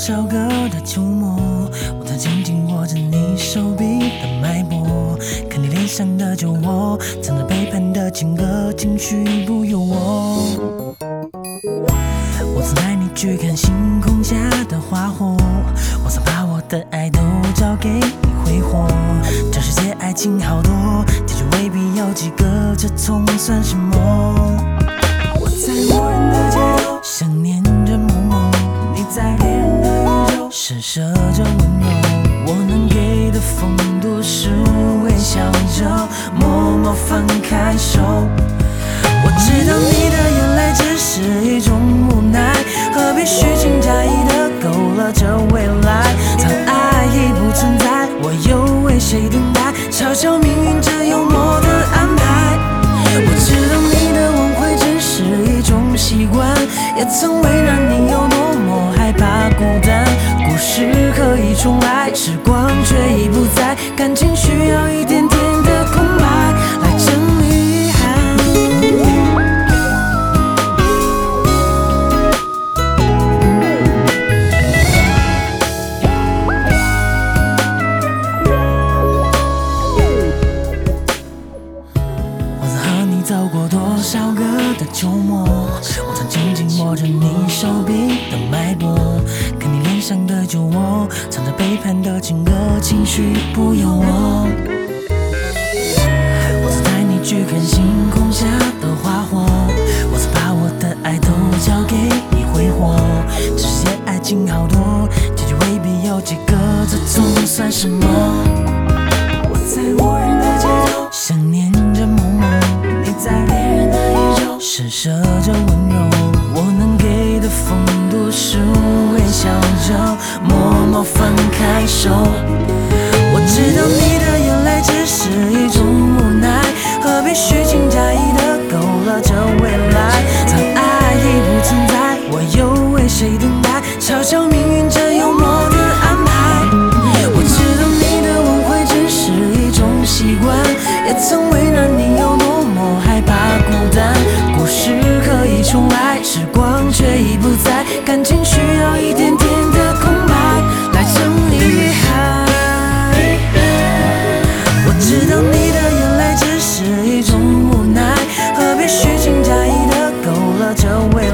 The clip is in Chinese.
少个的秋末，我曾紧紧握着你手臂的脉搏，看你脸上的酒窝，藏着背叛的情歌，情绪不由我。我曾带你去看星空下的花火，我曾把我的爱都交给你挥霍。这世界爱情好多，结局未必有几个，这总算什么？我在无人的街头，想念着某某，你在别人的宇宙，施舍着温柔。我能给的风度是微笑着，默默放开手。我知道你的眼泪只是一种无奈，何必虚情假意的勾勒着未来？当爱已不存在，我又为谁等待？嘲笑命运这幽默的安排。我知道你的挽回只是一种习惯，也曾为难你有多么害怕孤单。故事可以重来，时光却已不在，感情需要一点点的空白来整理遗憾。走过多少个的秋末，我曾紧紧握着你手臂的脉搏，看你脸上的酒窝，藏着背叛的情歌，情绪不由我。我曾带你去看星空下的花火，我曾把我的爱都交给你挥霍。这世界爱情好多，结局未必有几个，这总算什么？我在无人的街头，想念着某某，你在别人的宇宙，施舍着温柔。我能给的风度是微笑着，默默放开手。我知道你的眼泪只是一种无奈，何必虚情假意的勾勒着未来？当爱已不存在，我又为谁等待？嘲笑命运这幽默的安排。我知道你的挽回只是一种习惯，也曾为难你有多么害怕孤单。故事可以重来，时光却已不在，感情需要一点点的空白来整理遗憾。我知道你的眼泪只是一种无奈，何必虚情假意的勾勒着未